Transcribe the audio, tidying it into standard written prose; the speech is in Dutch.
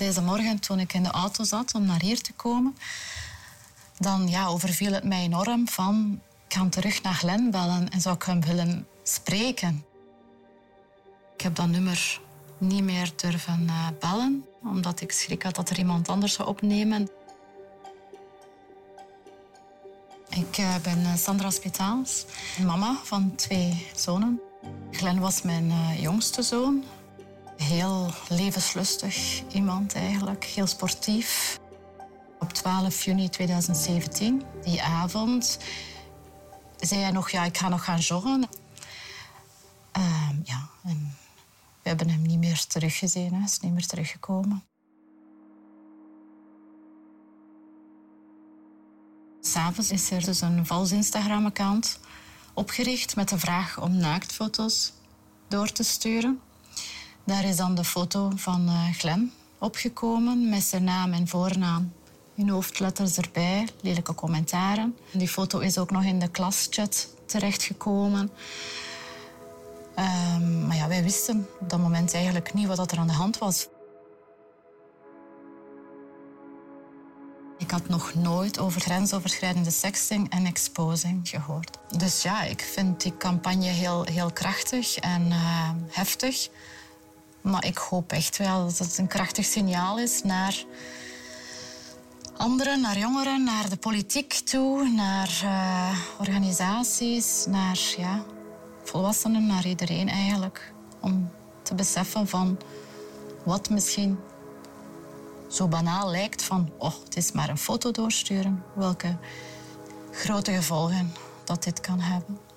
Deze morgen, toen ik in de auto zat om naar hier te komen, dan overviel het mij enorm van... Ik ga terug naar Glenn bellen en zou ik hem willen spreken. Ik heb dat nummer niet meer durven bellen, omdat ik schrik had dat er iemand anders zou opnemen. Ik ben Sandra Spitaals, mama van 2 zonen. Glenn was mijn jongste zoon. Heel levenslustig iemand eigenlijk, heel sportief. Op 12 juni 2017, die avond, zei hij nog, ik ga nog gaan joggen. En we hebben hem niet meer teruggezien, hij is niet meer teruggekomen. 'S Avonds is er dus een vals Instagram-account opgericht met de vraag om naaktfoto's door te sturen. Daar is dan de foto van Glenn opgekomen met zijn naam en voornaam in hoofdletters erbij, lelijke commentaren. Die foto is ook nog in de klaschat terechtgekomen. Maar wij wisten op dat moment eigenlijk niet wat er aan de hand was. Ik had nog nooit over grensoverschrijdende sexting en exposing gehoord. Dus ik vind die campagne heel krachtig en heftig. Maar ik hoop echt wel dat het een krachtig signaal is naar anderen, naar jongeren, naar de politiek toe, naar organisaties, naar volwassenen, naar iedereen eigenlijk. Om te beseffen van wat misschien zo banaal lijkt van het is maar een foto doorsturen. Welke grote gevolgen dat dit kan hebben.